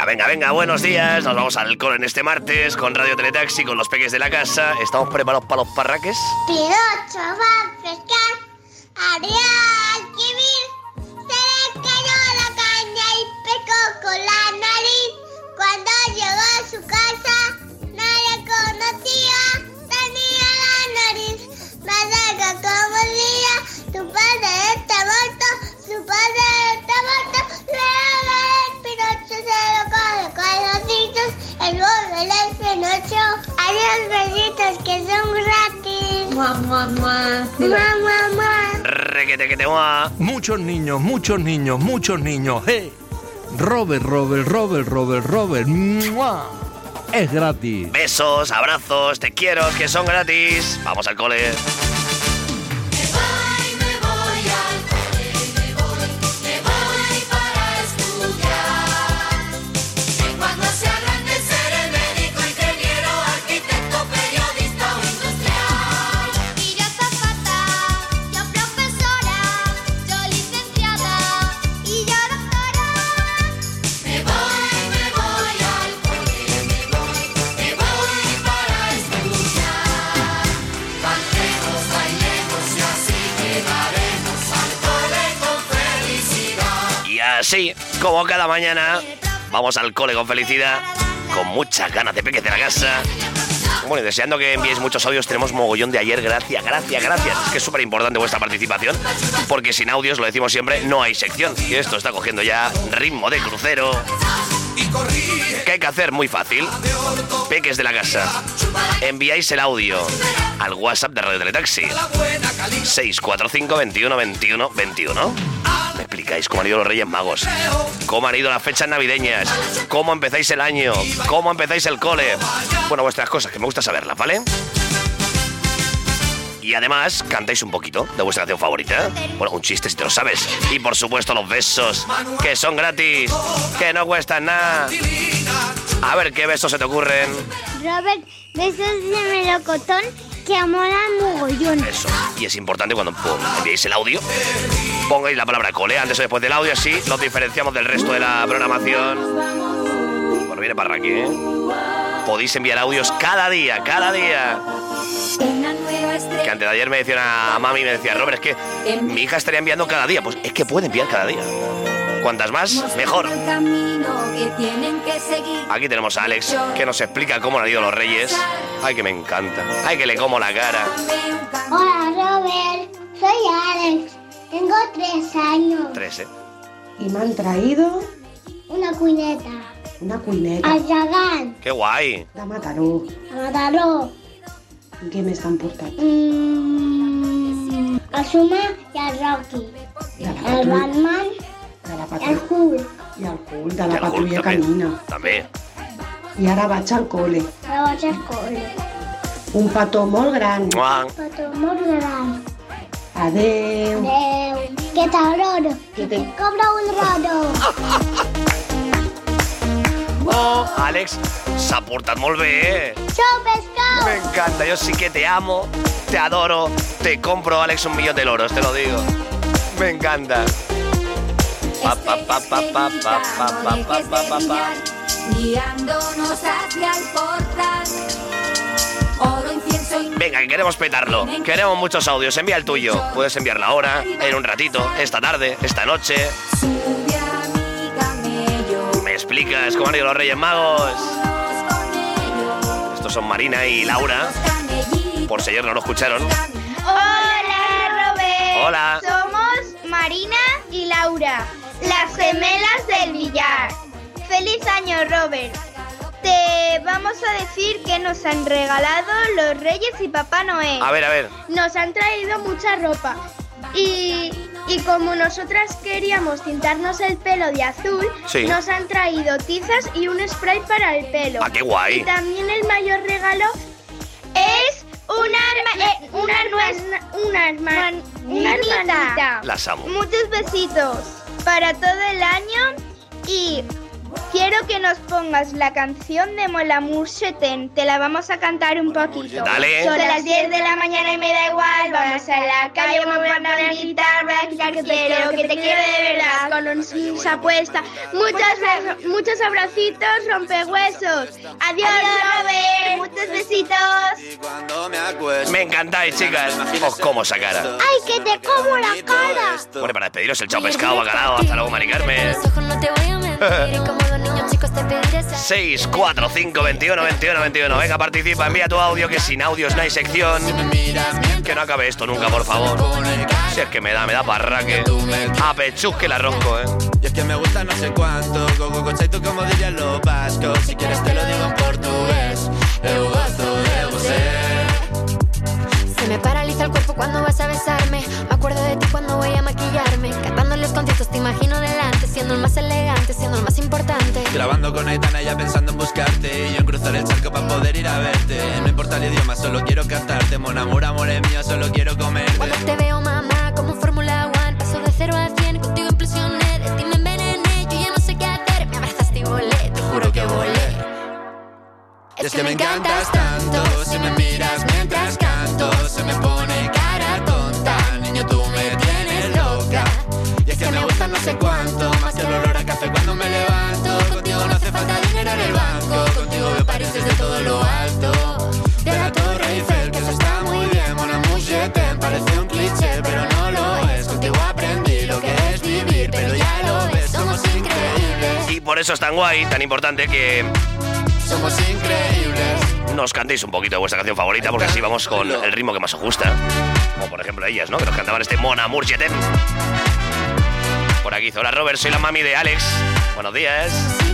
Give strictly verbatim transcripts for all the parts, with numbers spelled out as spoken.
venga, venga, buenos días. Nos vamos al cole en este martes con Radio Teletaxi, con los peques de la casa. ¿Estamos preparados para los parraques? Pirocho va a pescar, haría escribir, se le cayó la caña y pecó con la nariz. Cuando llegó a su casa, nadie conocía, tenía la nariz más larga como el día. Tu padre está muerto, su padre está muerto, luego el Pinocho se lo coge con los dientes, el gordo del Pinocho. Adiós, besitos que son gratis. Mua, mua, mua. Mua, mua, mua. Requete que te va. Muchos niños, muchos niños, muchos niños. ¡Hey! Robert, Robert, Robert, Robert, Robert. ¡Mua! Es gratis. Besos, abrazos, te quiero, que son gratis. Vamos al cole. Así, como cada mañana, vamos al cole con felicidad, con muchas ganas de peques de la casa. Bueno, y deseando que enviéis muchos audios. Tenemos mogollón de ayer, gracias, gracias, gracias. Es que es súper importante vuestra participación, porque sin audios, lo decimos siempre, no hay sección. Y esto está cogiendo ya ritmo de crucero. ¿Qué hay que hacer? Muy fácil. Peques de la casa, enviáis el audio al WhatsApp de Radio Teletaxi seis cuatro cinco, veintiuno, veintiuno, veintiuno. Me explicáis cómo han ido los Reyes Magos, cómo han ido las fechas navideñas, cómo empezáis el año, cómo empezáis el cole. Bueno, vuestras cosas, que me gusta saberlas, ¿vale? Y además, cantáis un poquito de vuestra canción favorita. Bueno, un chiste si te lo sabes. Y por supuesto los besos, que son gratis, que no cuestan nada. A ver qué besos se te ocurren. Robert, besos de melocotón que molan mogollón. Eso. Y es importante cuando pum, enviéis el audio, pongáis la palabra cole antes o después del audio, así los diferenciamos del resto de la programación. Bueno, viene para aquí, ¿eh? Podéis enviar audios cada día, cada día. Que antes de ayer me decía una mami, me decía, Robert, es que mi hija estaría enviando cada día. Pues es que puede enviar cada día. Cuantas más, mejor. Aquí tenemos a Alex, que nos explica cómo han ido los Reyes. Ay, que me encanta. Ay, que le como la cara. Hola, Robert. Soy Alex. Tengo tres años. Tres, ¿eh? Y me han traído Una cuineta. una cuineta. A Yagán. ¡Qué guay! La Mataró. A Mataró. ¿Y qué me están portando? Mmm, a Suma y a Rocky. Y a la Al patrulla. Batman Y a la y al patrulla. Hulk. Y al Hulk, de Y la al Hulk patrulla también. canina. También. Y ara vaig al cole. La vaig al cole. Un petó molt gran. ¡Mua! Pato molt gran. Adeu. Adeu. Que t'adoro. Que te cobra un raro. Oh, Alex, s'ha portat molt bé, eh? Chao, pescado. Me encanta, yo sí que te amo, te adoro, te compro, Alex, un millón de loros, te lo digo. Me encanta. Pa, pa, pa, pa, pa, pa, pa, pa, pa, pa, pa, pa. Guiándonos hacia el portal. Oro, incienso y... Venga, que queremos petarlo. Queremos muchos audios. Envía el tuyo. Puedes enviarlo ahora, en un ratito, esta tarde, esta noche. Sube a mi camello. Me explicas cómo han ido los Reyes Magos. Con ellos. Estos son Marina y Laura. Camellitos. Por si ayer no lo escucharon. Hola, Robert. Hola. Somos Marina y Laura, las gemelas del billar. Feliz año, Robert. Te vamos a decir que nos han regalado los Reyes y Papá Noel. A ver, a ver. Nos han traído mucha ropa. Y, y como nosotras queríamos tintarnos el pelo de azul, Sí. nos han traído tizas y un spray para el pelo. Ah, qué guay. Y también el mayor regalo es una arma, eh, una nuez, una herma- una hermanita. Las amo. Muchos besitos para todo el año y quiero quiero que nos pongas la canción de Mon Amour Je t'aime. Te la vamos a cantar un poquito. Dale. Son las diez de la mañana y me da igual. Vamos a la calle, vamos a poner guitarra. Ya que te quiero, que te quiero de verdad. Con un sonrisa puesta. Muchos besos, muchos abracitos, rompehuesos. Adiós, Robert. Muchos besitos. Me encantáis, chicas. Os como esa cara. ¡Ay, que te como la cara! Bueno, para despediros, el chao pescado, bacalao. Hasta luego, Mari Carmen. seis, cuatro, cinco, veintiuno, veintiuno, veintiuno. Venga, participa, envía tu audio, que sin audios no hay sección. Que no acabe esto nunca, por favor. Si es que me da, me da parraque. A pechus que la ronco, eh. Y es que me gusta no sé cuánto. Go, go, go, tú como dirían los vascos. Si quieres te lo digo en portugués. Eu gosto de você. Se me paraliza el cuerpo cuando vas a besarme. Me acuerdo de ti cuando voy a maquillarme. Cantando en los conciertos te imagino delante. Siendo el más elegante, siendo el más importante. Grabando con Aitana ya pensando en buscarte. Y yo en cruzar el charco para poder ir a verte. No importa el idioma, solo quiero cantarte. Mon amour, amor es mío, solo quiero comerte. Cuando te veo, mamá, como Fórmula One. Paso de cero a cien, contigo impresioné. De ti me envenené, yo ya no sé qué hacer. Me abrazaste y volé, te juro que volé. Es, es que, que me encantas tanto. Si me miras mientras canto, se me pone cara tonta. Niño, tú me tienes loca. Y es que me gusta no sé cuánto. Más que el olor a café cuando me levanto. Contigo no hace falta dinero en el banco. Contigo veo París desde todo lo alto. De la Torre Eiffel, que eso está muy bien. Mon amour, je t'aime, parece un cliché, pero no lo es. Contigo aprendí lo que es vivir, pero ya lo ves, somos increíbles. Y por eso es tan guay, tan importante que... Somos increíbles. Nos cantéis un poquito de vuestra canción favorita, porque así vamos con el ritmo que más os gusta. Como por ejemplo ellas, ¿no? Que nos cantaban este Mon Amour Je t'aime. Por aquí, hola Robert, soy la mami de Alex. Buenos días.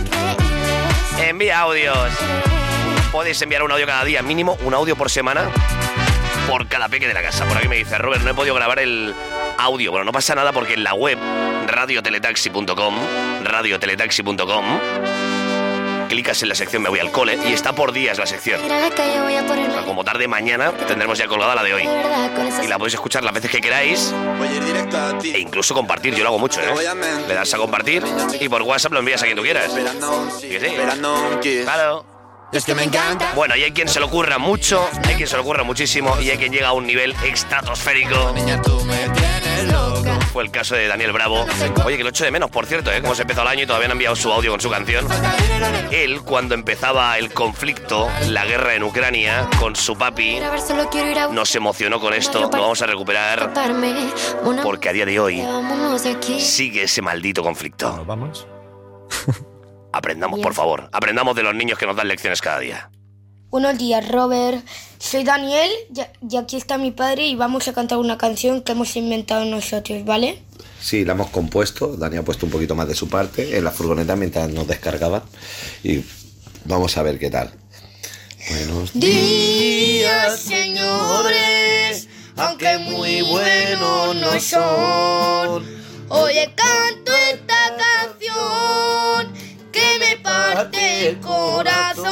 Envía audios. Podéis enviar un audio cada día, mínimo un audio por semana, por cada peque de la casa. Por aquí me dice Robert, no he podido grabar el audio. Bueno, no pasa nada porque en la web radio teletaxi punto com, radio teletaxi punto com, clicas en la sección Me voy al cole y está por días la sección. O sea, como tarde mañana tendremos ya colgada la de hoy. Y la podéis escuchar las veces que queráis e incluso compartir. Yo lo hago mucho, ¿eh? Le das a compartir y por WhatsApp lo envías a quien tú quieras. ¿Sí? Sí. Claro. Es que me encanta. Bueno, y hay quien se lo ocurra mucho, hay quien se lo ocurra muchísimo y hay quien llega a un nivel estratosférico. Niña, tú me tienes loca. Fue el caso de Daniel Bravo. Oye, que lo echo de menos, por cierto, ¿eh? Como se empezó el año y todavía no han enviado su audio con su canción. Él, cuando empezaba el conflicto, la guerra en Ucrania, con su papi, nos emocionó con esto. Lo vamos a recuperar porque a día de hoy sigue ese maldito conflicto. ¿Vamos? Aprendamos, por favor. Aprendamos de los niños que nos dan lecciones cada día. Buenos días, Robert. Soy Daniel y aquí está mi padre y vamos a cantar una canción que hemos inventado nosotros, ¿vale? Sí, la hemos compuesto. Dani ha puesto un poquito más de su parte en la furgoneta mientras nos descargaban. Y vamos a ver qué tal. Buenos días, señores, aunque muy buenos no son. Hoy canto esta canción que me parte el corazón.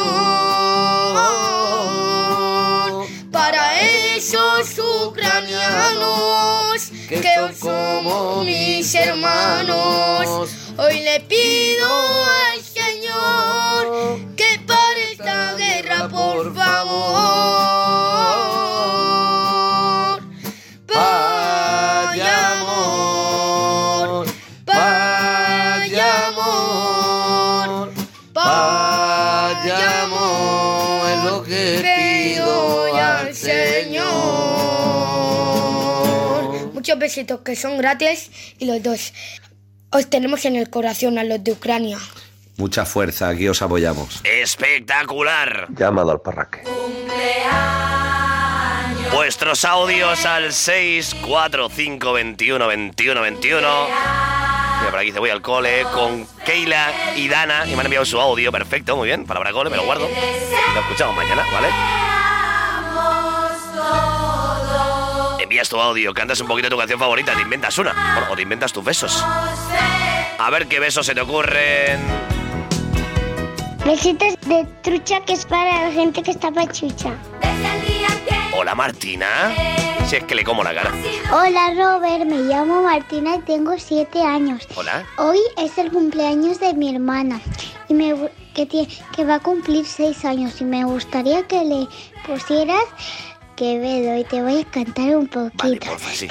Para esos ucranianos que son como mis hermanos, hoy le pido al Señor que pare esta guerra, por favor. Vaya amor, vaya amor, vaya amor, es lo que pido al Señor. Muchos besitos que son gratis y los dos os tenemos en el corazón a los de Ucrania. Mucha fuerza, aquí os apoyamos. ¡Espectacular! Llamado al parraque. Vuestros audios al seis cuatro cinco veintiuno veintiuno veintiuno. Mira, por aquí dice voy al cole con Keila y Dana y me han enviado su audio. Perfecto, muy bien. Palabra cole, me lo guardo. Lo escuchamos mañana, ¿vale? Envías tu audio, cantas un poquito tu canción favorita, te inventas una. Bueno, o te inventas tus besos. A ver qué besos se te ocurren. Besitos de trucha, que es para la gente que está pachucha. O Hola, Martina. Si es que le como la cara. Hola Robert, me llamo Martina y tengo siete años. Hola. Hoy es el cumpleaños de mi hermana y me gu- que, tie- que va a cumplir seis años y me gustaría que le pusieras Quevedo y te voy a cantar un poquito. Vale, porfa, sí.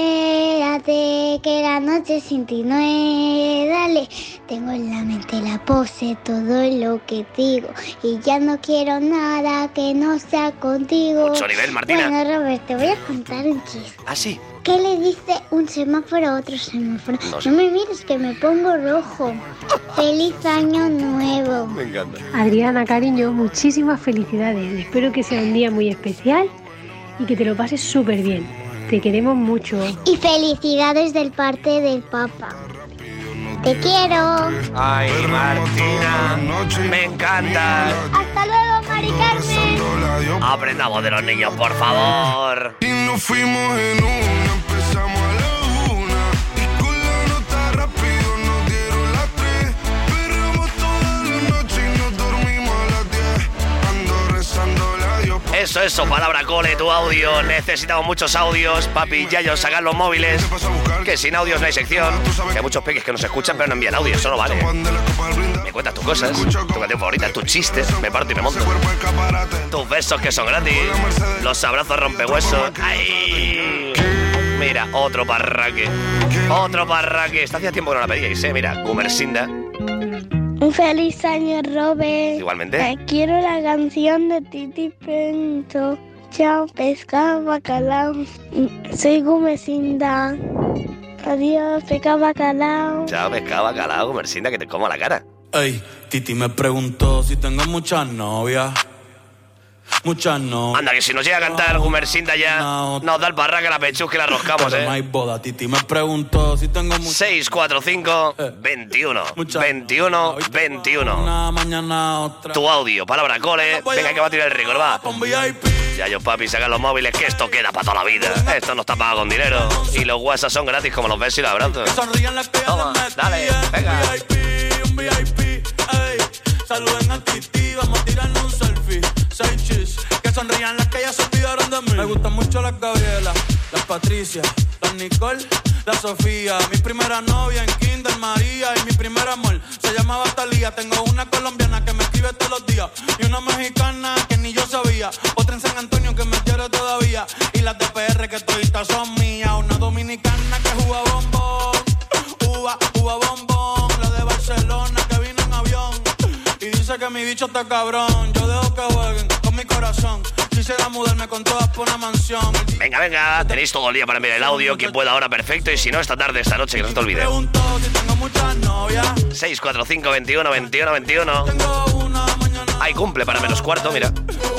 Quédate que la noche sin ti no es, dale. Tengo en la mente la pose, todo lo que digo y ya no quiero nada que no sea contigo. Mucho nivel, Martina. Bueno, Robert, te voy a contar un chiste. ¿Ah, sí? ¿Qué le dice un semáforo a otro semáforo? No No, sé. me mires que me pongo rojo. ¡Feliz año nuevo! Me encanta. Adriana, cariño, muchísimas felicidades. Espero que sea un día muy especial y que te lo pases súper bien. Te queremos mucho. Y felicidades del parte del Papa. ¡Te quiero! Ay, Martina. Me encanta. ¡Hasta luego, Mari Carmen! Aprendamos de los niños, por favor. Y nos fuimos en una, empezamos a la una. Y con la nota rápido nos dieron las tres. Perramos toda la noche y nos dormimos a las diez. Ando rezándole a Dios. Eso, eso, palabra cole, tu audio. Necesitamos muchos audios. Papi, Yayo, sacar los móviles. Que sin audios no hay sección. Que hay muchos peques que nos escuchan pero no envían audio. Eso no vale. Me cuentas tus cosas, tu canción favorita, tus chistes. Me parto y me monto. Tus besos que son gratis. Los abrazos rompehuesos. ¡Ay! Mira, otro parraque. Otro parraque. Esta hacía tiempo que no la pedíais, ¿eh? Mira, Gumersinda. Un feliz año, Robert. Igualmente. Te quiero la canción de Titi Pento. Chao, pescado, bacalao. Soy Gumesinda. Adiós, pescado, bacalao. Chao, pescado, bacalao, Gumersinda, que te como la cara. Ey, Titi me preguntó si tengo muchas novias. Muchas novias. Anda, que si nos llega a cantar Gumersinda ya, nos da el parraque, la pechus que la roscamos, Pero ¿eh? no hay boda, Titi me preguntó si tengo muchas. seis cuatro cinco, veintiuno, veintiuno, veintiuno. Una mañana otra. Tu audio, palabra cole. Venga, que va a tirar el récord, va. Ya yo, papi, sacan los móviles, que esto queda para toda la vida. Esto no está pagado con dinero. Y los WhatsApp son gratis como los besos y los abrazos. Toma, dale, venga. Un V I P, ey. Saluden a Titi, vamos a tirarnos un selfie. Seis chis, que sonrían las que ya se olvidaron de mí. Me gustan mucho las Gabriela, las Patricia, las Nicole, la Sofía. Mi primera novia en Kinder María y mi primer amor se llamaba Talía. Tengo una colombiana que me escribe todos los días y una mexicana que ni yo sabía. Otra en San Antonio que me quiere todavía y las de P R que toditas son mías. Una dominicana que juega bombón, uva, uva bombón. La de Barcelona que vino en avión y dice que mi bicho está cabrón. Yo dejo que jueguen con mi corazón. Quisiera mudarme con todas por una mansión. Venga, venga, tenéis todo el día para enviar el audio. Quien pueda ahora, perfecto. Y si no, esta tarde, esta noche, que no se te olvide. seis cuatro cinco, veintiuno, veintiuno, veintiuno. Ay, cumple para menos cuarto, mira.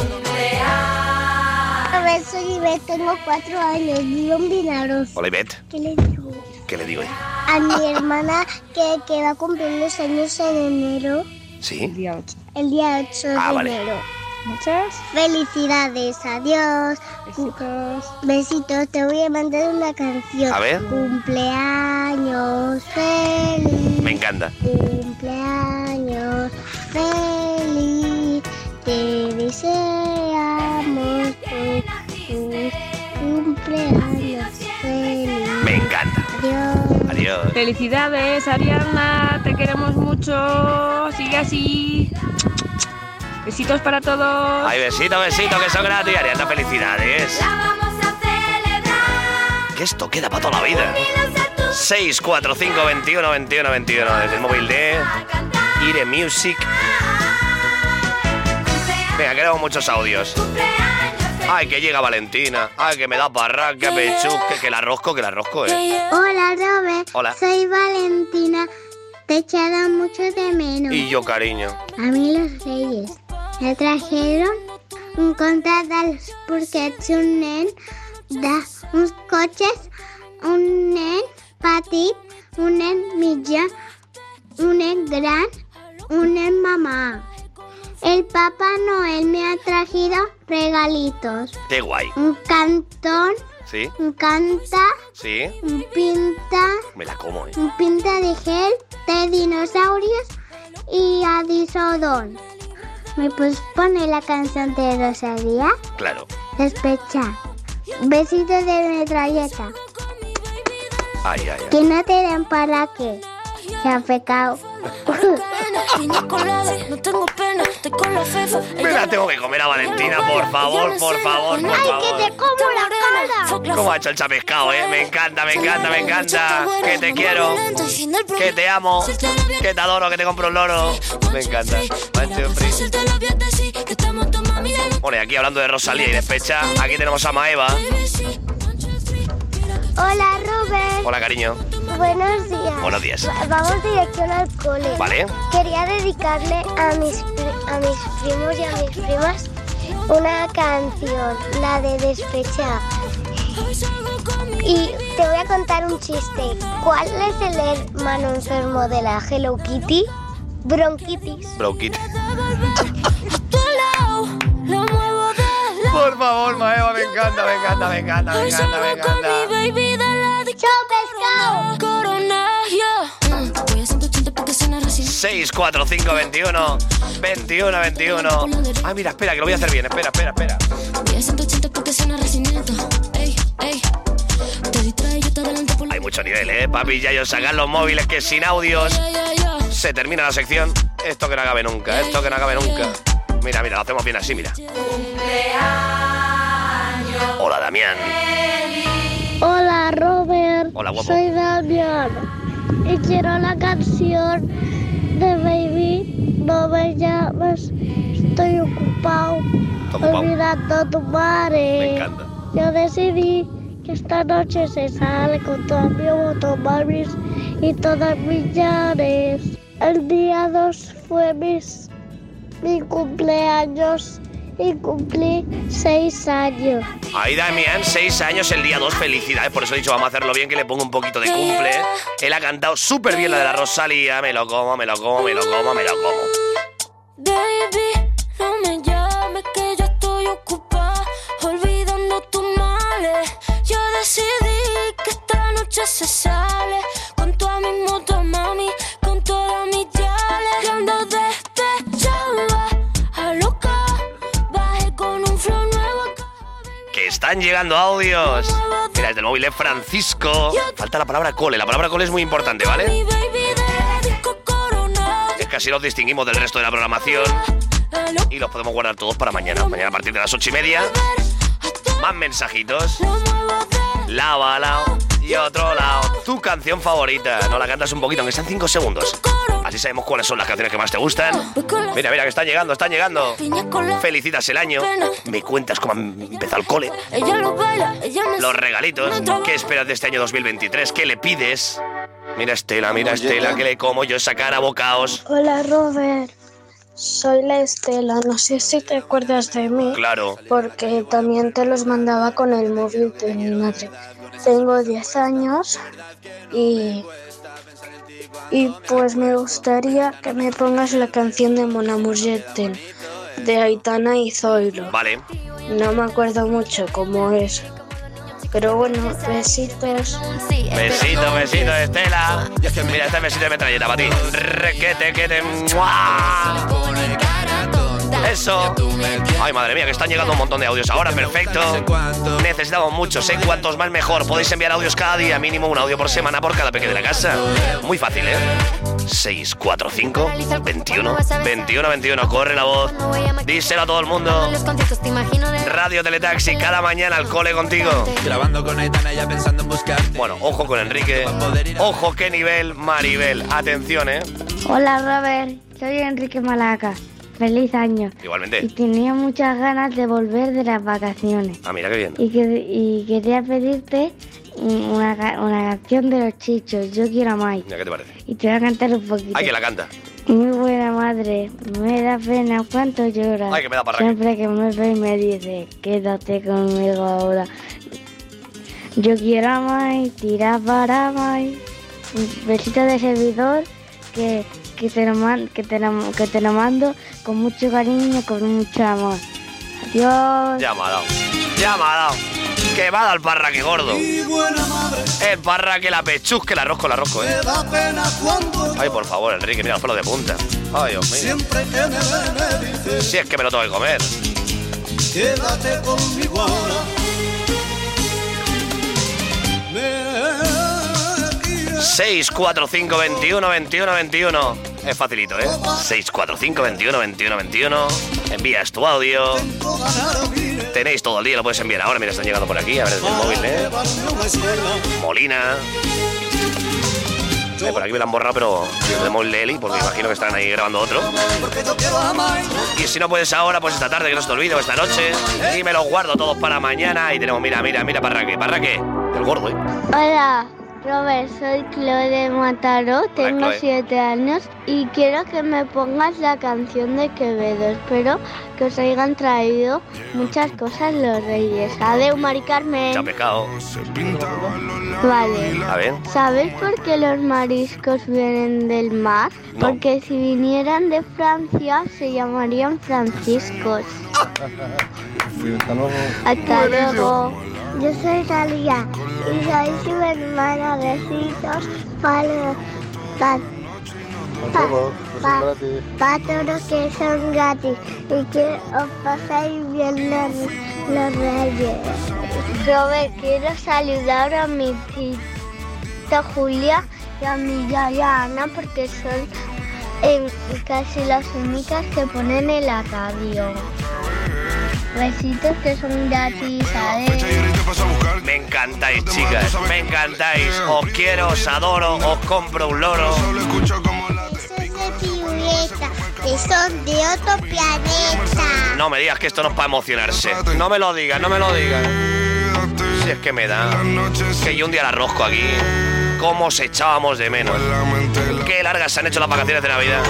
A ver, soy Ivette, tengo cuatro años, vivo en Vinaros. Hola, Ivette. ¿Qué le digo? ¿Qué le digo yo? A mi hermana que, que va a cumplir los años en enero. ¿Sí? El día ocho. El día ocho Ah, de vale. enero. Muchas felicidades, adiós. Besitos. Besitos, te voy a mandar una canción. A ver. Cumpleaños feliz. Me encanta. Cumpleaños feliz. Te deseamos tu cumpleaños feliz. Me encanta. Adiós. Adiós. Felicidades, Ariana, te queremos mucho, sigue así. Besitos para todos. Ay, besito, besito, que son gratis. Ariana, felicidades. Que esto queda para toda la vida. seis cuatro cinco, veintiuno, veintiuno, veintiuno. Desde el móvil de Ire Music. Venga, queremos muchos audios. Ay, que llega Valentina. Ay, que me da parraca, pechus. Que, que la rosco, que la rosco, eh. Hola, Robert. Hola. Soy Valentina. Te echará mucho de menos. Y yo, cariño. A mí los reyes me trajeron un conte dels porquets, un nen, de, uns cotxes, un nen petit, un nen mitjà, un nen gran, un nen mamá. El Papá Noel me ha traído regalitos. Qué guay. Un cantón, ¿Sí? un canta, ¿Sí? un pinta, Me la como, eh. un pinta de gel, de dinosaurios y adisodón. ¿Me puedes poner la canción de Rosalía? Claro. Despecha. Besitos de metralleta. Ay, ay, ay. Que no te den para qué. Se ha pecado. Me la tengo que comer a Valentina, por favor, por favor, por ¡Ay, favor. que te como la cara! ¿Cómo ha hecho el chapescao, eh? Me encanta, me encanta, me encanta. Que te quiero, que te amo, que te adoro, que te compro un loro. Me encanta. Bueno, y aquí hablando de Rosalía y Despecha, aquí tenemos a Maeva. Hola, Robert. Hola, cariño. Buenos días. Buenos días. Va- Vamos dirección al cole. Vale. Quería dedicarle a mis, pri- a mis primos y a mis primas una canción, la de Despecha. Y te voy a contar un chiste. ¿Cuál es el hermano enfermo de la Hello Kitty? Bronquitis. Bronquitis. Por favor, Maeva, me encanta, me encanta, me encanta, me encanta, me encanta. seis cuatro cinco veintiuno veintiuno veintiuno. Ay, mira, espera, que lo voy a hacer bien. Espera, espera, espera. Hay mucho nivel, ¿eh? Papi, ya ellos sacan los móviles que sin audios se termina la sección. Esto que no acabe nunca, esto que no acabe nunca. Mira, mira, lo hacemos bien así, mira. Hola, Damián. Hola, Robert. Hola, guapo. Soy Damián. Y quiero la canción de Baby. No me llames. Estoy ocupado. ocupado. Olvidando a tu madre. Me encanta. Yo decidí que esta noche se sale con tu amigo Tomamis y todas mis llaves. El día dos fue mis, mi cumpleaños y cumplí seis años. Ahí Damián, seis años el día dos, felicidades. Por eso he dicho, vamos a hacerlo bien, que le pongo un poquito de cumple. Él ha cantado súper bien la de la Rosalía. Me lo como, me lo como, me lo como, me lo como. Baby, no me llames que yo estoy ocupada, olvidando tus males. Yo decidí que esta noche se sale con toda mi moto, mami, con todas mis llales. Yo ando despechada, a loca, bajé con un flow nuevo. Que están llegando audios. Mira, desde el móvil de Francisco. Falta la palabra cole. La palabra cole es muy importante, ¿vale? Es que así los distinguimos del resto de la programación. Y los podemos guardar todos para mañana. Mañana a partir de las ocho y media. Más mensajitos. Lado a lado y otro lado. Tu canción favorita. No la cantas un poquito, aunque sean cinco segundos. Así sabemos cuáles son las canciones que más te gustan. Mira, mira, que están llegando, están llegando. Felicitas el año. Me cuentas cómo ha empezado el cole. Los regalitos. ¿Qué esperas de este año dos mil veintitrés? ¿Qué le pides? Mira Estela, mira Estela, que le como yo esa cara a bocaos. Hola, Robert. Soy la Estela. No sé si te acuerdas de mí. Claro. Porque también te los mandaba con el móvil de mi madre. Tengo diez años y... Y pues me gustaría que me pongas la canción de Mon Amour Je t'aime, de Aitana y Zoilo. Vale. No me acuerdo mucho cómo es. Pero bueno, besitos. Besito, besito, Estela. Mira, este besito de metralleta para ti. Requete, quete, ¡mua! Eso. Ay, madre mía, que están llegando un montón de audios ahora, perfecto. Necesitamos muchos, ¿eh? Cuantos más mejor. Podéis enviar audios cada día, mínimo un audio por semana por cada peque de la casa. Muy fácil, ¿eh? seis cuatro cinco veintiuno veintiuno veintiuno. Corre la voz. Díselo a todo el mundo. Radio Teletaxi, cada mañana al cole contigo. Grabando con Aitana ya pensando en buscar. Bueno, ojo con Enrique. Ojo qué nivel, Maribel. Atención, ¿eh? Hola, Robert. Soy Enrique Malaca. Feliz año. Igualmente. Y tenía muchas ganas de volver de las vacaciones. Ah, mira qué bien. Y, que, y quería pedirte una, una canción de los Chichos, Yo quiero a Mike. Mira, ¿qué te parece? Y te voy a cantar un poquito. Ay, que la canta. Muy buena madre, me da pena cuánto lloras. Ay, que me da parraque. Siempre que me ve y me dice, quédate conmigo ahora. Yo quiero a Mike, tira para Mike. Un besito de servidor que... Que te, lo man, que, te lo, que te lo mando con mucho cariño, con mucho amor. Adiós. Ya me ha dado. Ya me ha dado. Que va a dar el parraque gordo. El parraque, la pechusque, el arroz con el arroz, ¿eh? Ay, por favor, Enrique, mira los pelos de punta. Ay, Dios mío. Si es que me lo tengo que comer. quédate conmigo ahora. seis cuatro cinco veintiuno veintiuno veintiuno. Es facilito, ¿eh? seis cuatro cinco veintiuno veintiuno veintiuno. Envías tu audio. Tenéis todo el día, lo puedes enviar ahora. Mira, están llegando por aquí. A ver, desde el móvil, ¿eh? Molina. Eh, por aquí me lo han borrado, pero desde el móvil de Eli, porque imagino que están ahí grabando otro. Y si no puedes ahora, pues esta tarde, que no se te olvide, o esta noche. Y me los guardo todos para mañana. Y tenemos, mira, mira, mira, Parraque, Parraque. El gordo, ¿eh? Hola, Robert, soy Chloe de Mataró, tengo Chloe. siete años y quiero que me pongas la canción de Quevedo. Espero que os hayan traído muchas cosas los reyes. Adeu, Mari Carmen. Chao, pescado. Vale. A ver. ¿Sabéis por qué los mariscos vienen del mar? No. Porque si vinieran de Francia se llamarían franciscos. Hasta luego. Yo soy Talía y soy su hermana. Besitos para, para, para, para todos que son gratis y que os paséis bien los, los reyes. Robert, quiero saludar a mi tita Julia y a mi yaya Ana porque son eh, casi las únicas que ponen en la radio. Besitos que son gratis, ¿sabes? Me encantáis, chicas. Me encantáis. Os quiero, os adoro, os compro un loro. Que son de otro planeta. No me digas que esto no es para emocionarse. No me lo digas, no me lo digas. Si es que me da. Que yo un día la rosco aquí. Cómo os echábamos de menos. Qué largas se han hecho las vacaciones de Navidad.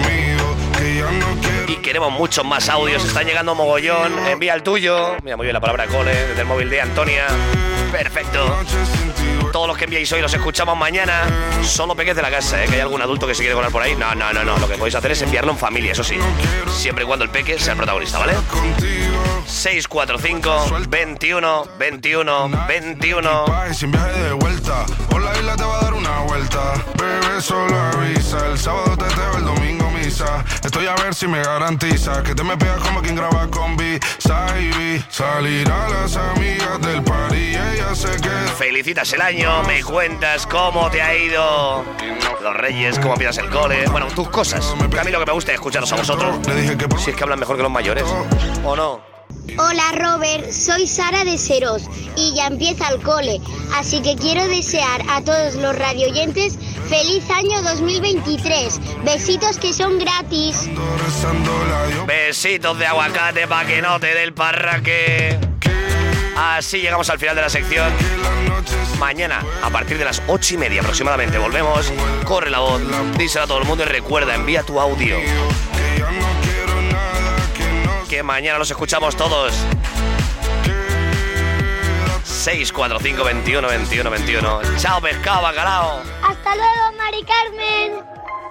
Y queremos muchos más audios. Están llegando mogollón. Envía el tuyo. Mira, muy bien la palabra cole. Desde el móvil de Antonia. Perfecto. Todos los que enviáis hoy los escuchamos mañana. Solo peques de la casa, ¿eh? Que hay algún adulto que se quiere colar por ahí. No, no, no, no. Lo que podéis hacer es enviarlo en familia, eso sí. Siempre y cuando el peque sea el protagonista, ¿vale? seis cuatro cinco veintiuno veintiuno veintiuno. Sin viaje de vuelta, por la isla te va a dar una vuelta. Bebé, solo avisa. El sábado teteo, el domingo misa. Estoy a ver si me garantiza que te me pegas como quien graba con B-Side. Salir a las amigas del party y ella se queda. Felicitas el año, me cuentas cómo te ha ido los reyes, cómo pidas el cole. Bueno, tus cosas. Que a mí lo que me gusta es escucharos a vosotros. Si es que hablan mejor que los mayores. ¿O no? Hola Robert, soy Sara de Serós y ya empieza el cole, así que quiero desear a todos los radioyentes feliz año dos mil veintitrés. Besitos que son gratis. Besitos de aguacate pa' que no te dé el parraque. Así llegamos al final de la sección. Mañana, a partir de las ocho y media aproximadamente, volvemos. Corre la voz, díselo a todo el mundo y recuerda, envía tu audio. Que mañana los escuchamos todos. seis cuatro cinco veintiuno veintiuno veintiuno. Chao, pescado, bacalao. Hasta luego, Mari Carmen.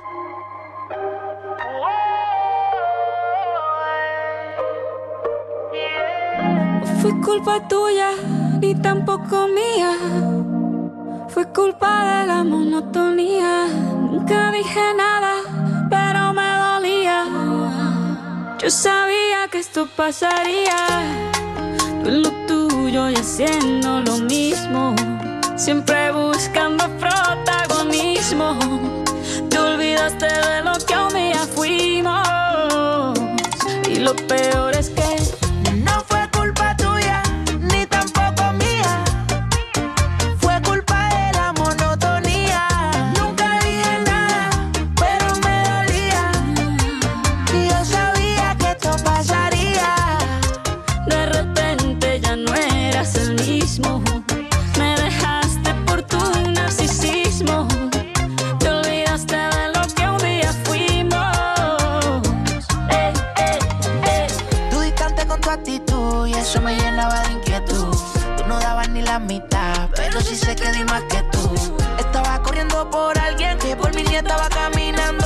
No fue culpa tuya, ni tampoco mía. Fue culpa de la monotonía. Nunca dije nada, pero me dolía. Yo sabía que esto pasaría. Tú en lo tuyo y haciendo lo mismo. Siempre buscando protagonismo. Te olvidaste de lo que un día fuimos. Y lo peor es que no fue culpa tuya, ni tampoco mía. Fue culpa de la monotonía. Nunca dije nada, pero me dolía. Y yo sabía que esto pasaría. De repente ya no eras el mismo. Me dejaste por tu narcisismo. Te olvidaste de lo que un día fuimos. Eh, eh, eh. Tú distante con tu actitud y eso me llenaba de inquietud. Tú no dabas ni la mitad, pero sí sé que di más que tú. Estaba corriendo por alguien que por mí ni estaba caminando.